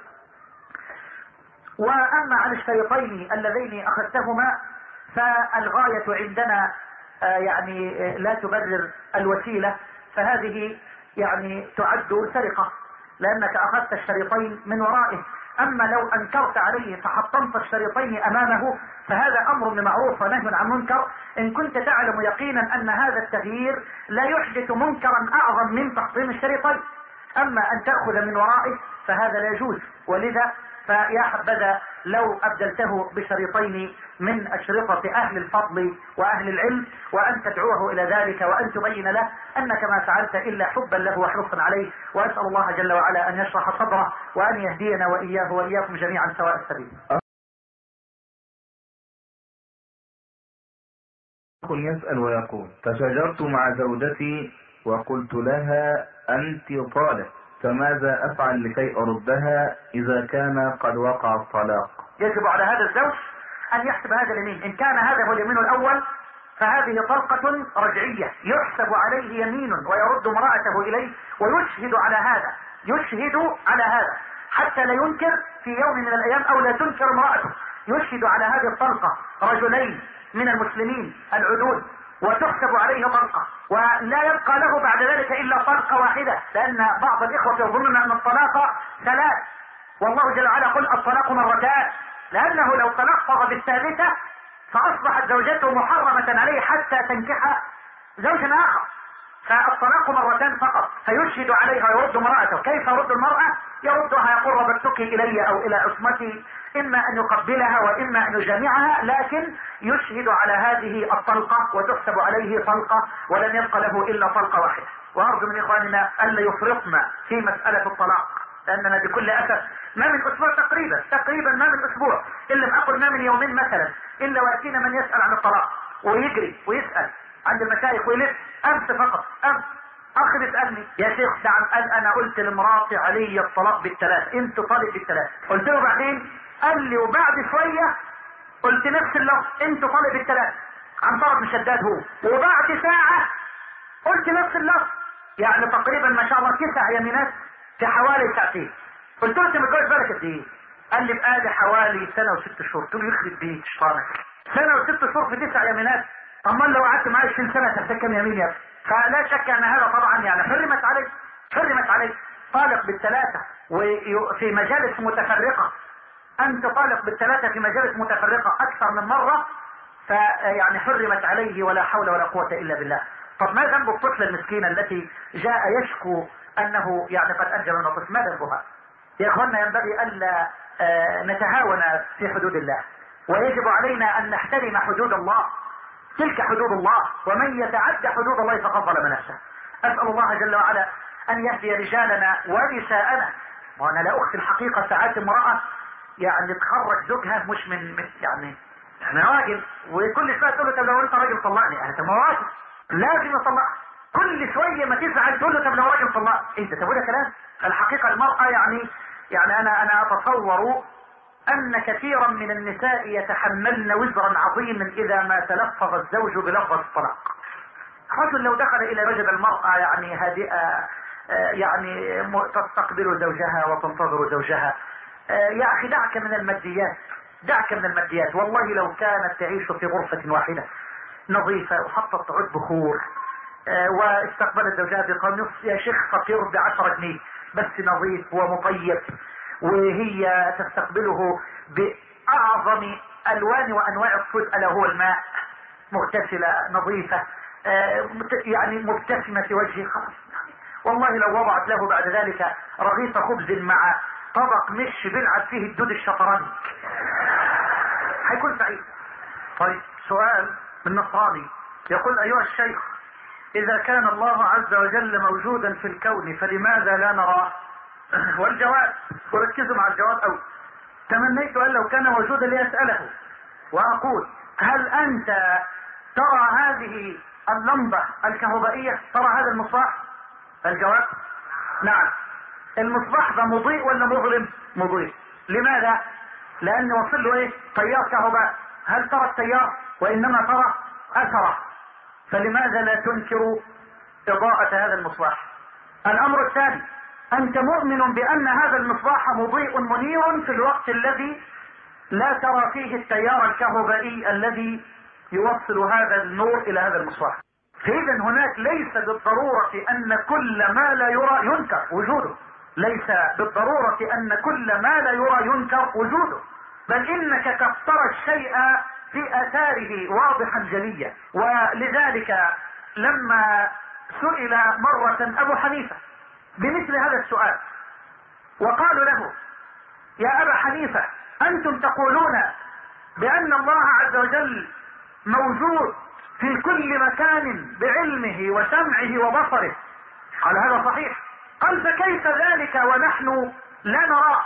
وأما عن الشريطين اللذين أخذتهما فالغاية عندنا يعني لا تبرر الوسيلة، فهذه يعني تعد سرقة لأنك أخذت الشريطين من ورائه. أما لو أنكرت عليه فحطمت الشريطين أمامه فهذا أمر بمعروف ونهي عن منكر، إن كنت تعلم يقينا أن هذا التغيير لا يحدث منكرا أعظم من تحطيم الشريطين. أما أن تأخذ من ورائه فهذا لا يجوز، ولذا فيا حبذا لو أبدلته بشريطين من أشرطة أهل الفضل وأهل العلم، وأن تدعوه إلى ذلك وأن تبين له أنك ما فعلت إلا حبا له وحرصا عليه. وأسأل الله جل وعلا أن يشرح صدره وأن يهدينا وإياه وإياكم جميعا سواء السبيل. يسأل ويقول: تشاجرت مع زوجتي وقلت لها أنت طالق، فماذا أفعل لكي أردها إذا كان قد وقع الطلاق؟ يجب على هذا الزوج أن يحسب هذا اليمين. إن كان هذا هو اليمين الأول فهذه طلقة رجعية، يحسب عليه يمين ويرد امرأته إليه ويشهد على هذا، يشهد على هذا حتى لا ينكر في يوم من الأيام أو لا تنكر امرأته. يشهد على هذه الطلقة رجلين من المسلمين العدول وتحسب عليه طلقة، ولا يبقى له بعد ذلك إلا طلقة واحدة، لأن بعض الإخوة يظنون أن الطلاق ثلاث، والله جل وعلا قل الطلاق مرتان، لأنه لو تلفظ بالثالثة فأصبحت زوجته محرمة عليه حتى تنكح زوجا آخر. فالطلاق مرتان فقط، فيشهد عليها ويرد امرأته. كيف يرد المرأة؟ يردها يقول ربطتك إلي أو إلى عصمتي، إما أن يقبلها وإما أن يجامعها، لكن يشهد على هذه الطلقة وتحسب عليه طلقة ولن يبقى له إلا طلقة واحدة. وأرجو من إخواننا ألا يفرطنا في مسألة الطلاق، لأننا بكل أسف ما من أسبوع تقريبا تقريبا ما من أسبوع إن لم أقل ما من يومين مثلا إلا ويأتينا من يسأل عن الطلاق ويجري ويسأل عند المشايخ ويلف. أمس فقط أمس أخ بيسألني: يا شيخ نعم، قال أنا قلت لمراتي علي الطلاق بالثلاث، أنت طالب بالثلاث. قلت له بعدين؟ قال لي وبعد شوية قلت نفس اللفظ، أنت طالب بالثلاث، عن طرف مشداد هو. وبعد ساعة قلت نفس اللفظ، يعني تقريبا ما شاء الله تسع يمينات في حوالي ساعتين. قلت له: انت متجوز بالك قد ايه؟ قال لي بقالي حوالي سنه وست شهور. قلت له: يخرب بيت شيطانك، سنه وست شهور في تسع يمينات؟ امال لو قعدت معايا عشرين سنه تحتاج كم يمين يا ابني؟ فلا شك ان هذا طبعا يعني حرمت عليه حرمت عليه طالق بالثلاثه وفي مجالس متفرقه. انت طالق بالثلاثه في مجالس متفرقه اكثر من مره، فيعني حرمت عليه ولا حول ولا قوه الا بالله. طب ما ذنب الطفله المسكينه التي جاء يشكو انه يعني قد انجب من الطفل؟ ما ذنبها؟ يا اخوانا ينبغي الا نتهاون في حدود الله، ويجب علينا ان نحترم حدود الله، تلك حدود الله، ومن يتعدى حدود الله فقد ظلم نفسه. اسال الله جل وعلا ان يهدي رجالنا ونساءنا. وانا لا اخفي الحقيقة، ساعات امرأة يعني تخرج زوجها مش من, من يعني انا راجل، وكل شوية تقول له طب لو انت راجل طلقني. انا طب ما هو راجل لازم يطلقها. كل شوية ما تزعل تقول له طب لو راجل طلقني. ايه ده؟ طب ده كلام؟ الحقيقة المرأة يعني يعني انا انا اتصور ان كثيرا من النساء يتحملن وزرا عظيما اذا ما تلفظ الزوج بلفظ الطلاق. رجل لو دخل الى وجد المرأة يعني هادئة يعني تستقبل زوجها وتنتظر زوجها، يا اخي دعك من الماديات، دعك من الماديات. والله لو كانت تعيش في غرفة واحدة نظيفة وحطت عود بخور واستقبلت زوجها بقميص يا شيخ فقير بعشرة جنيه بس نظيف ومطيب، وهي تستقبله بأعظم ألوان وأنواع الطيب ألا هو الماء، مغتسلة نظيفة يعني مبتسمة في وجهه، خلاص. والله لو وضعت له بعد ذلك رغيف خبز مع طبق مش بيلعب فيه الدود الشطرنج هيكون سعيد. طيب سؤال من نصراني يقول ايها الشيخ، اذا كان الله عز وجل موجودا في الكون فلماذا لا نراه؟ والجواب، وركزوا مع الجواب اوي، تمنيت ان لو كان موجودا لاسأله واقول هل انت ترى هذه اللمبة الكهربائية، ترى هذا المصباح؟ الجواب نعم. المصباح ده مضيء ولا مظلم؟ مضيء. لماذا؟ لان وصل له ايه؟ تيار كهرباء. هل ترى التيار؟ وانما ترى اثره. فلماذا لا تنكر اضاءة هذا المصباح؟ الامر الثاني، انت مؤمن بان هذا المصباح مضيء منير في الوقت الذي لا ترى فيه التيار الكهربائي الذي يوصل هذا النور الى هذا المصباح. فاذا هناك ليس بالضرورة ان كل ما لا يرى ينكر وجوده، ليس بالضرورة ان كل ما لا يرى ينكر وجوده، بل انك قد ترى الشيء في اثاره واضحا جليا. ولذلك لما سئل مرة ابو حنيفة بمثل هذا السؤال وقالوا له يا ابا حنيفة انتم تقولون بان الله عز وجل موجود في كل مكان بعلمه وسمعه وبصره، قال هذا صحيح. قال فكيف ذلك ونحن لا نرى؟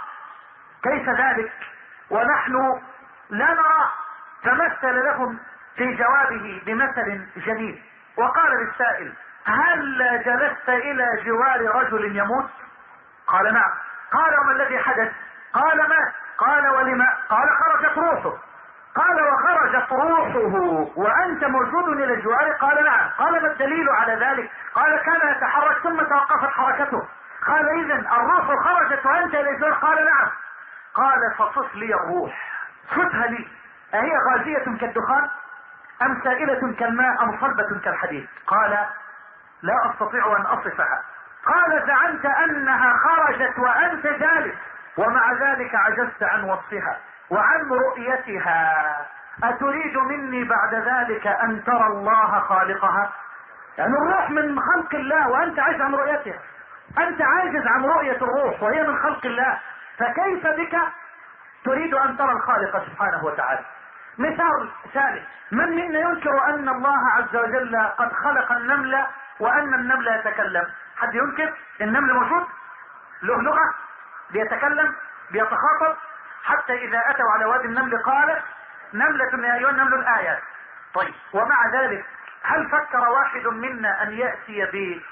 كيف ذلك ونحن لا نرى؟ فمثل لهم في جوابه بمثل جميل وقال للسائل هل جلست الى جوار رجل يموت؟ قال نعم. قال وما الذي حدث؟ قال مات. قال ولما؟ قال خرجت روحه. قال وخرجت روحه وانت موجود الى جواره؟ قال نعم. قال ما الدليل على ذلك؟ قال كان يتحرك ثم توقفت حركته. قال اذا الروح خرجت وانت الى جواره؟ قال نعم. قال فصف لي الروح، صفها لي، اهي غازية كالدخان ام سائلة كالماء ام صلبة كالحديد؟ قال لا استطيع ان اصفها. قال زعمت انها خرجت وانت جالس ومع ذلك عجزت عن وصفها وعن رؤيتها، اتريد مني بعد ذلك ان ترى الله خالقها؟ يعني الروح من خلق الله وانت عاجز عن رؤيتها، انت عاجز عن رؤية الروح وهي من خلق الله، فكيف بك تريد ان ترى الخالق سبحانه وتعالى؟ مثال ثالث، من منا ينكر ان الله عز وجل قد خلق النمل وان النمل يتكلم؟ حد ينكر؟ النمل موجود له لغة، بيتكلم، بيتخاطب، حتى اذا اتوا على وادي النمل قالت نملة يا ايها النمل الايات. طيب ومع ذلك هل فكر واحد منا ان يأتي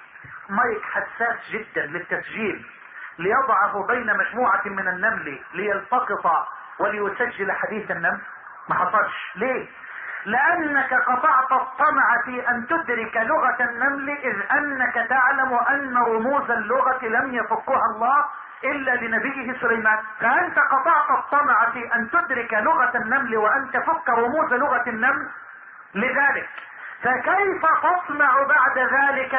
بمايك حساس جدا للتسجيل ليضعه بين مجموعة من النمل ليلتقط وليسجل حديث النمل؟ ما حصلش. ليه؟ لانك قطعت الطمع في ان تدرك لغة النمل، اذ انك تعلم ان رموز اللغة لم يفكها الله الا لنبيه سليمان، فانت قطعت الطمع في ان تدرك لغة النمل وان تفك رموز لغة النمل. لذلك فكيف تطمع بعد ذلك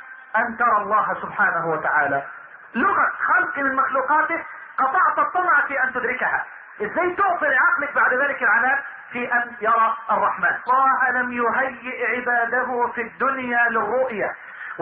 ان ترى الله سبحانه وتعالى؟ لغة خلق من مخلوقاته قطعت الطمع في ان تدركها، ازاي تعطي لعقلك بعد ذلك العناء في ان يرى الرحمن؟ الله لم يهيئ عباده في الدنيا للرؤية،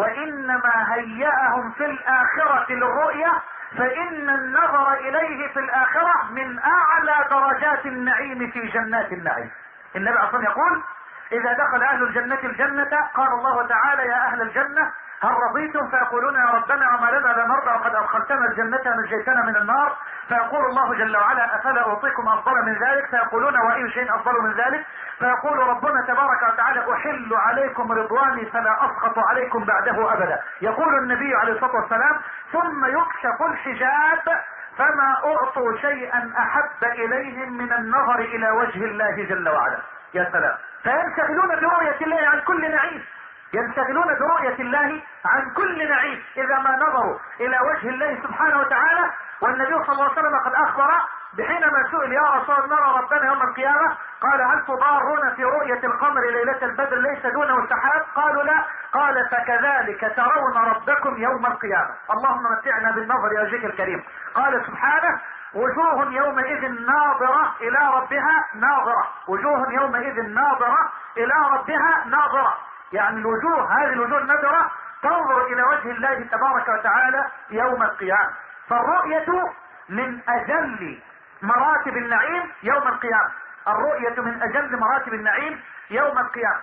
وانما هيأهم في الاخرة للرؤية، فان النظر اليه في الاخرة من اعلى درجات النعيم في جنات النعيم. النبي اصلا يقول اذا دخل اهل الجنة الجنة قال الله تعالى يا اهل الجنة هل رضيتم؟ فيقولون يا ربنا وما لنا لا نرضى وقد ادخلتنا الجنة ونجيتنا من النار. فيقول الله جل وعلا افلا اعطيكم افضل من ذلك؟ فيقولون واي شيء افضل من ذلك؟ فيقول ربنا تبارك وتعالى احل عليكم رضواني فلا اسخط عليكم بعده ابدا. يقول النبي عليه الصلاة والسلام ثم يكشف الحجاب فما اعطوا شيئا احب اليهم من النظر الى وجه الله جل وعلا. يا سلام. فينشغلون برؤية الله عن كل نعيم، ينشغلون برؤية الله عن كل نعيم اذا ما نظروا الى وجه الله سبحانه وتعالى. والنبي صلى الله عليه وسلم قد اخبر بحينما سئل يا رسول الله نرى ربنا يوم القيامة، قال هل تضارون في رؤية القمر ليلة البدر ليس دونه سحاب؟ قالوا لا. قال فكذلك ترون ربكم يوم القيامة. اللهم متعنا بالنظر يا وجهك الكريم. قال سبحانه وجوه يومئذ ناظرة الى ربها ناظرة، وجوه يومئذ ناظرة الى ربها ناظرة، يعني الوجوه هذه الوجوه النادرة تنظر الى وجه الله تبارك وتعالى يوم القيامة. فالرؤية من اجل مراتب النعيم يوم القيامة، الرؤية من اجل مراتب النعيم يوم القيامة.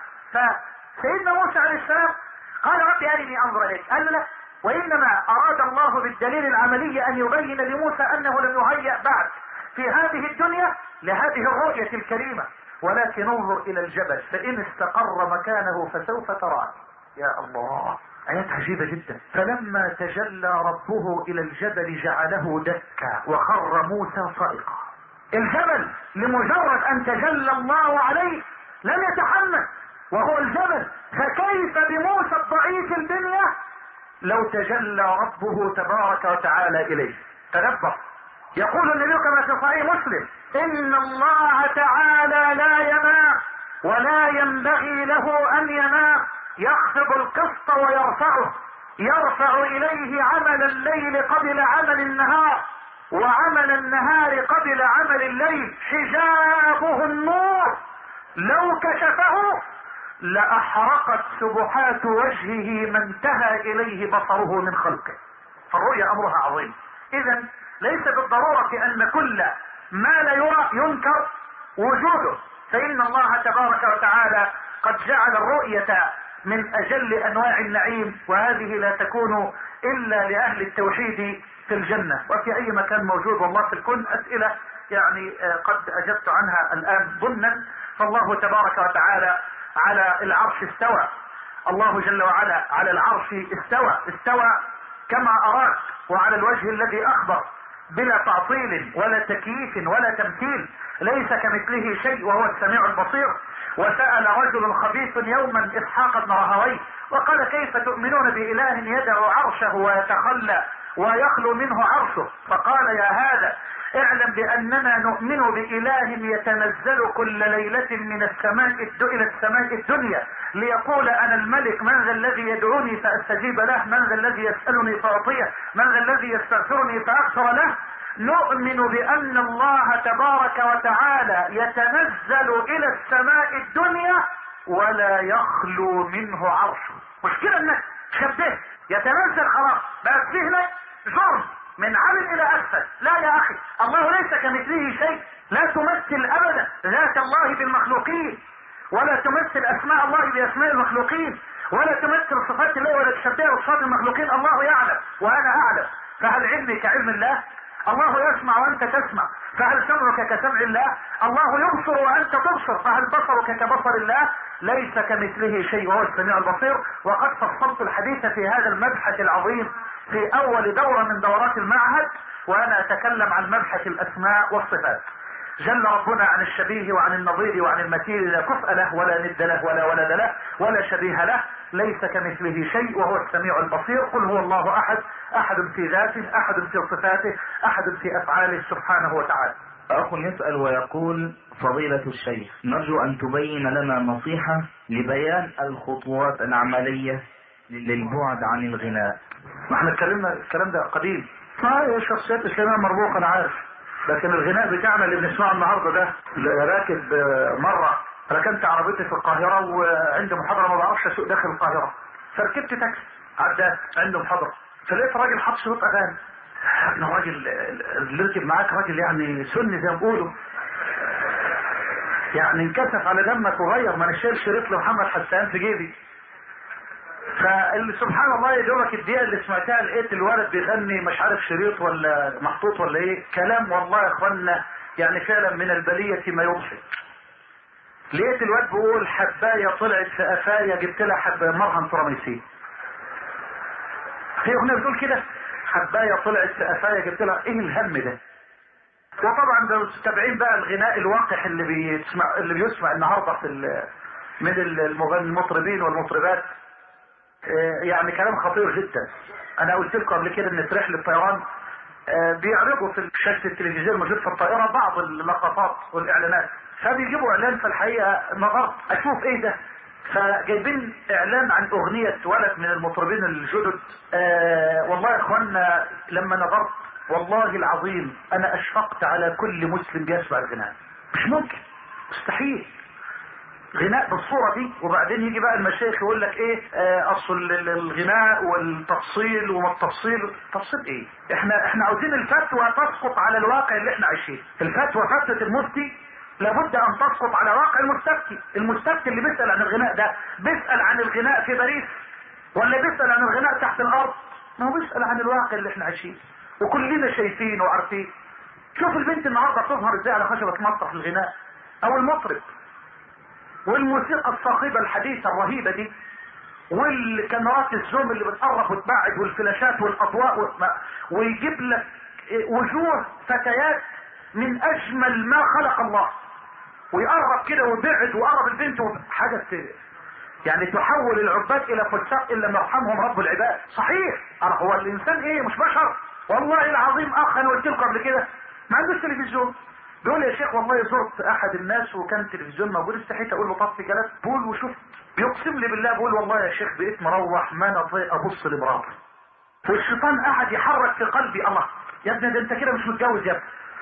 فسيدنا موسى عليه السلام قال ربي ارني انظر اليك، قال لا، وانما اراد الله بالدليل العملي ان يبين لموسى انه لم يهيأ بعد في هذه الدنيا لهذه الرؤية الكريمة، ولكن انظر الى الجبل فان استقر مكانه فسوف تراه. يا الله، آيات عجيبة جدا. فلما تجلى ربه الى الجبل جعله دكا وخر موسى صائقا. الجبل لمجرد ان تجلى الله عليه لم يتحمل وهو الجبل، فكيف بموسى الضعيف البنية لو تجلى ربه تبارك وتعالى اليه؟ تنبه. يقول النبي كما في صحيح مسلم ان الله تعالى لا ينام ولا ينبغي له ان ينام، يخفض القسط ويرفعه، يرفع اليه عمل الليل قبل عمل النهار وعمل النهار قبل عمل الليل، حجابه النور لو كشفه لأحرقت سبحات وجهه ما انتهى اليه بصره من خلقه. فالرؤيا امرها عظيم. اذا ليس بالضرورة ان كل ما لا يرى ينكر وجوده، فان الله تبارك وتعالى قد جعل الرؤية من اجل انواع النعيم، وهذه لا تكون الا لاهل التوحيد في الجنة وفي اي مكان موجود. والله في الكون اسئلة يعني قد اجبت عنها الان ضمنا. فالله تبارك وتعالى على العرش استوى، الله جل وعلا على العرش استوى استوى كما اراد وعلى الوجه الذي اخبر بلا تعطيل ولا تكييف ولا تمثيل، ليس كمثله شيء وهو السميع البصير. وسأل رجل خبيث يوما اسحاق بن راهويه وقال كيف تؤمنون بإله يدع عرشه ويتخلى ويخلو منه عرشه؟ فقال يا هذا اعلم باننا نؤمن بإله يتنزل كل ليلة من السماء الى السماء الدنيا ليقول انا الملك، من ذا الذي يدعوني فاستجيب له، من ذا الذي يسألني فاعطيه، من ذا الذي يستغفرني فاغفر له. نؤمن بان الله تبارك وتعالى يتنزل الى السماء الدنيا ولا يخلو منه عرشه. مشكلة انك شبهت يتنزل خلاص بقى في ذهنك جرم من عالٍ الى اسفل. لا يا اخي، الله ليس كمثله شيء. لا تمثل ابدا ذات الله بالمخلوقين، ولا تمثل اسماء الله باسماء المخلوقين، ولا تمثل صفات الله ولا تشبهها بصفات المخلوقين. الله يعلم وانا اعلم، فهل علمي كعلم الله؟ الله يسمع وانت تسمع، فهل سمعك كسمع الله؟ الله يبصر وانت تبصر، فهل بصرك كبصر الله؟ ليس كمثله شيء وهو السميع البصير. وقد فصلت الحديث في هذا المبحث العظيم في اول دورة من دورات المعهد، وانا اتكلم عن مبحث الاسماء والصفات. جل ربنا عن الشبيه وعن النظير وعن المثيل، لا كفء له ولا ند له ولا ولد له ولا شبيه له، ليس كمثله شيء وهو السميع البصير. قل هو الله احد، احد في ذاته، احد في صفاته، احد في افعاله سبحانه وتعالى. اخ يسأل ويقول فضيلة الشيخ نرجو ان تبين لنا نصيحة لبيان الخطوات العملية للبعد عن الغناء. ما احنا اتكلمنا الكلام ده قديم. صحيح الشخصيات الاسلامية مربوطة انا عارف، لكن الغناء بتاعنا اللي بنسمعه النهارده ده، راكب مرة ركنت عربيتي في القاهرة وعندي محاضرة ما بعرفش اسوق داخل القاهرة، فركبت تاكسي عدات عنده محاضرة، فلقيت راجل حاطط شريط اغاني. يا ابن الراجل اللي ركب معاك راجل يعني سني زي ما بيقولوا، يعني انكسف على دمك وغير، ما انا شايل شريط لمحمد حسان في جيبي. فسبحان الله يدوبك الدقيقة اللي سمعتها لقيت الولد بيغني مش عارف شريط ولا محطوط ولا ايه كلام، والله يا اخوانا يعني فعلا من البلية ما يضحك. لقيت الواد بيقول حباية طلعت في قفايا جبت لها حباية مرهم تراميسين. في اغنية بتقول كده، حباية طلعت في قفايا جبت لها، ايه الهم ده؟ وطبعا ده متابعين بقى الغناء الواقح اللي بيسمع اللي بيسمع النهارده في من المطربين والمطربات، يعني كلام خطير جدا. انا قلت لكم قبل كده ان في رحله الطيران بيعرضوا في شاشه التلفزيون موجود في الطائره بعض اللقطات والاعلانات، فبيجيبوا اعلان، في الحقيقه نظرت اشوف ايه ده، فجايبين اعلان عن اغنيه ولد من المطربين الجدد. آه والله يا اخوانا لما نظرت والله العظيم انا اشفقت على كل مسلم بيسمع الغناء. مش ممكن، مستحيل غناء بالصورة دي. وبعدين يجي بقى المشايخ يقول لك ايه، آه اصل الغناء والتفصيل وما التفصيل تفصيل ايه؟ احنا احنا عاوزين الفتوى تسقط على الواقع اللي احنا عايشينه. الفتوى فتوى المفتي لابد ان تسقط على واقع المستفتي. المستفتي اللي بيسأل عن الغناء ده بيسأل عن الغناء في باريس ولا بيسأل عن الغناء تحت الارض؟ ما هو بيسأل عن الواقع اللي احنا عايشينه وكلنا شايفين وعارفين. شوف البنت النهارده تظهر ازاي على خشبة مسرح الغناء، او المطرب، والموسيقى الصاخبة الحديثة الرهيبة دي، والكاميرات الزوم اللي بتقرب وتبعد، والفلاشات والاضواء، ويجيب لك وجوه فتيات من اجمل ما خلق الله، ويقرب كده ويبعد ويقرب البنت حاجة يعني تحول العباد الى فساق الا ما يرحمهم رب العباد. صحيح هو الانسان ايه مش بشر. والله العظيم اخ انا قلت لكم قبل كده ما عندوش تلفزيون، بيقول يا شيخ والله زرت احد الناس وكان التلفزيون موجود، استحيت اقول له طفي كلام، بقول وشفت، بيقسم لي بالله بقول والله يا شيخ بقيت مروح ما انا طايق ابص لمراتي، والشيطان قاعد يحرك في قلبي الله يا ابني ده انت كده مش متجوز يا ابني،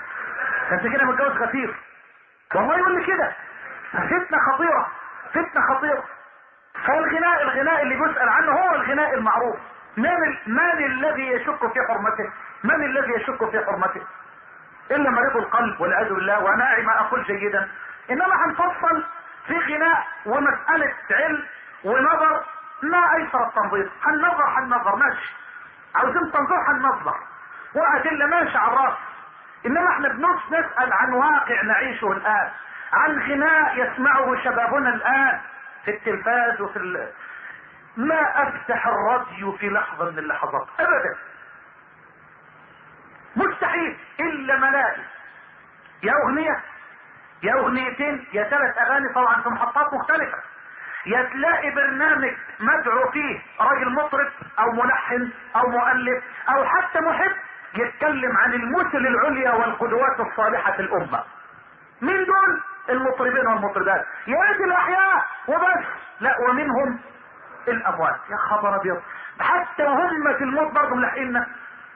ده انت كده متجوز غفير. والله يقول لي كده. فتنه خطيره، فتنه خطيره. فالغناء الغناء اللي بيسأل عنه هو الغناء المعروف. من ال... من الذي يشك في حرمته؟ من الذي يشك في حرمته؟ الا مريض القلب والعياذ بالله. وانا ما اقول جيدا، انما هنفصل في غناء ومسألة علم ونظر ما ايسر التنظير. هننظر هننظر ماشي، عاوزين تنظير هننظر وادله ماشي على الراس، انما احنا بنص نسأل عن واقع نعيشه الان، عن غناء يسمعه شبابنا الان في التلفاز وفي ال... ما افتح الراديو في لحظة من اللحظات ابدا، مستحيل الا ملاهي، يا اغنية يا اغنيتين يا ثلاث اغاني طبعا في محطات مختلفة، يا تلاقي برنامج مدعو فيه راجل مطرب او ملحن او مؤلف او حتى محب يتكلم عن المثل العليا والقدوات الصالحة في الامة. من دول المطربين والمطربات، يا ريت الاحياء وبس، لا ومنهم الاموات. يا خبر ابيض، حتى وهم في الموت برضه ملحقيننا.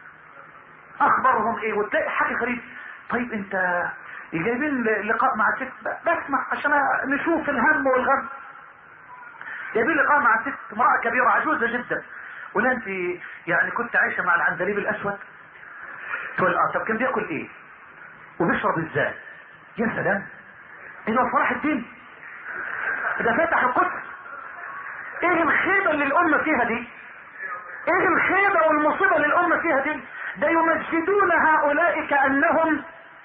اخبارهم ايه؟ وتلاقي حاجه غريبه. طيب انت جايبين لقاء مع ست، بسمع عشان نشوف الهم والغم. جايبين لقاء مع ست امراه كبيره عجوزه جدا، ولا انت يعني كنت عايشه مع العندليب الاسود؟ تقول اه. طب كان بياكل ايه وبيشرب ازاي؟ يا سلام، ايه ده صلاح الدين ده فتح القدس. ايه الخيبه اللي الامه فيها دي؟ ايه الخيبه والمصيبه اللي الامه فيها دي؟ ده يمجدون هؤلاء كانهم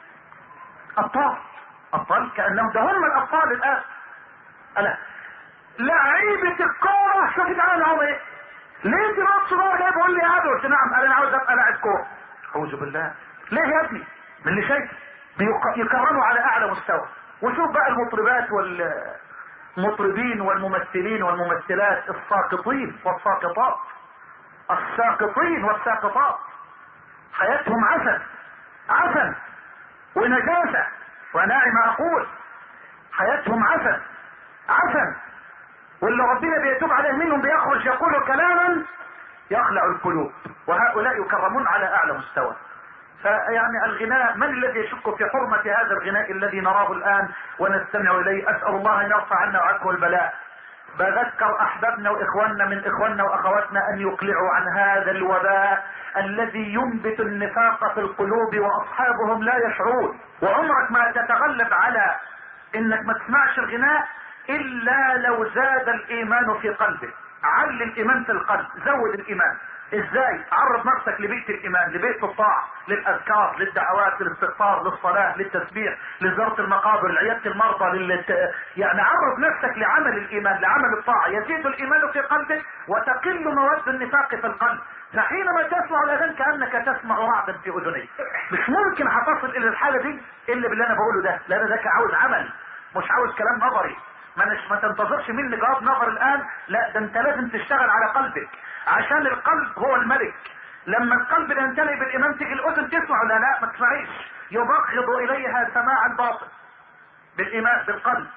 ابطال، ابطال كانهم ده هم الابطال الان. الا لعيبه الكوره شوف تعالى معاهم ايه؟ ليه انت نص بقى جاي بقول لي يا ابني؟ قلت نعم، انا عاوز ابقى لاعب كوره. اعوذ بالله، ليه يا ابني؟ من اللي شايف بيكرموا على اعلى مستوى. وشوف بقى المطربات والمطربين والممثلين والممثلات الساقطين والساقطات، الساقطين والساقطات، حياتهم عسل عسل ونجاسة. وناعم اقول حياتهم عسل عسل، واللي ربنا بيتوب عليه منهم بيخرج يقول كلاما يخلع القلوب، وهؤلاء يكرمون على اعلى مستوى. فيعني الغناء، من الذي يشك في حرمة هذا الغناء الذي نراه الآن ونستمع إليه؟ أسأل الله أن يرفع عنا وعنكم البلاء. بذكر أحبابنا وإخواننا من إخواننا وأخواتنا أن يقلعوا عن هذا الوباء الذي ينبت النفاق في القلوب وأصحابهم لا يشعرون. وعمرك ما تتغلب على إنك ما تسمعش الغناء إلا لو زاد الإيمان في قلبك. علي الايمان في القلب، زود الايمان. ازاي؟ عرض نفسك لبيئة الايمان، لبيئة الطاعة، للاذكار، للدعوات، للاستغفار، للصلاة، للتسبيح، لزيارة المقابر، لعيادة المرضى، للت... يعني عرض نفسك لعمل الايمان، لعمل الطاعة. يزيد الايمان في قلبك وتقل مواد النفاق في القلب. فحينما تسمع الاذان كانك تسمع رعدا في اذنيك. مش ممكن هتصل الى الحالة دي الا باللي انا بقوله ده، لان ده عاوز عمل، مش عاوز كلام نظري. ما, نش... ما تنتظرش مني جواب نظر الان، لا ده انت لازم تشتغل على قلبك، عشان القلب هو الملك. لما القلب يمتلئ بالايمان تيجي الاذن تسمع ولا لا؟ ما تسمعيش. يبغض اليها سماع الباطل بالايمان بالقلب.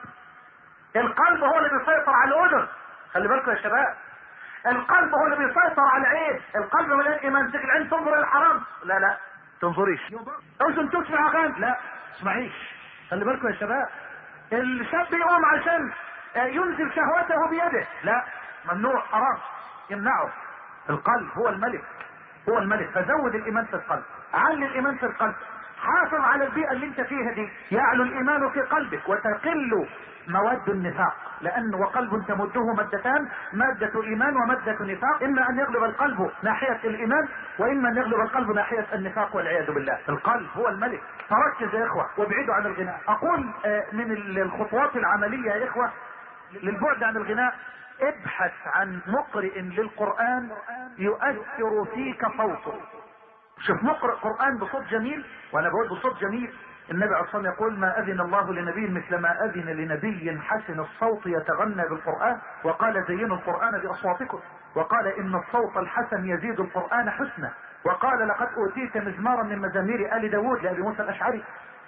القلب هو اللي بيسيطر على الاذن، خلي بالكم يا شباب. القلب هو اللي بيسيطر على العين. القلب مليان ايمان، تيجي العين تنظر الى الحرام، لا لا تنظريش. اذن تسمع اغاني، لا تسمعيش. خلي بالكم يا شباب. الشاب يقوم عشان ينزل شهوته بيده، لا ممنوع، حرام، يمنعه. القلب هو الملك، هو الملك. فزود الايمان في القلب، علي الايمان في القلب، حافظ على البيئة اللي انت فيها دي، يعلو الايمان في قلبك وتقل مواد النفاق. لان وقلب تمده مادتان، مادة ايمان ومادة نفاق، اما ان يغلب القلب ناحية الايمان واما ان يغلب القلب ناحية النفاق والعياذ بالله. القلب هو الملك. فركز يا اخوة وابعدوا عن الغناء. اقول من الخطوات العملية يا اخوة للبعد عن الغناء، ابحث عن مقرئ للقرآن يؤثر فيك صوته. شوف مقرئ قرآن بصوت جميل، وانا بقول بصوت جميل. النبي عليه الصلاة والسلام يقول ما اذن الله لنبي مثل ما اذن لنبي حسن الصوت يتغنى بالقرآن، وقال زينوا القرآن باصواتكم، وقال ان الصوت الحسن يزيد القرآن حسنا، وقال لقد اوتيت مزمارا من مزامير ال داود لابي موسى الاشعري،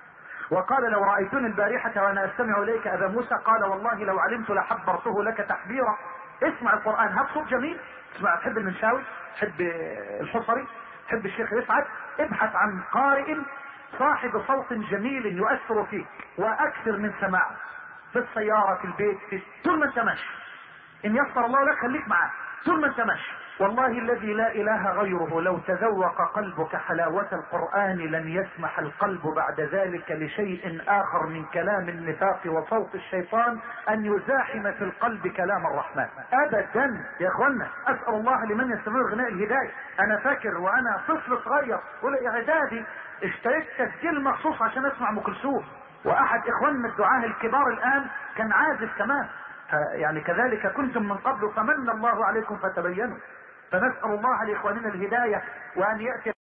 وقال لو رأيتني البارحة وانا استمع اليك ابا موسى قال والله لو علمت لحبرته لك تحبيرا. اسمع القرآن، هات صوت جميل. اسمع، تحب المنشاوي، تحب الحصري، تحب الشيخ رفعت، ابحث عن قارئ صاحب صوت جميل يؤثر فيك، واكثر من سماعه في السيارة، في البيت، في طول ما انت ماشي. ان يسر الله لك خليك معاه طول ما انت ماشي. والله الذي لا اله غيره لو تذوق قلبك حلاوة القرآن لن يسمح القلب بعد ذلك لشيء اخر من كلام النفاق وصوت الشيطان ان يزاحم في القلب كلام الرحمن ابدا يا اخوانا. اسأل الله لمن يستمر غناء الهداية. انا فاكر وانا طفل صغير اولى اعدادي اشتريت تسجيل مخصوص عشان اسمع ام كلثوم، واحد اخواننا الدعاة الكبار الان كان عازف كمان. يعني كذلك كنتم من قبل فمن الله عليكم فتبينوا. فنسأل الله لإخواننا الهداية وأن يأتي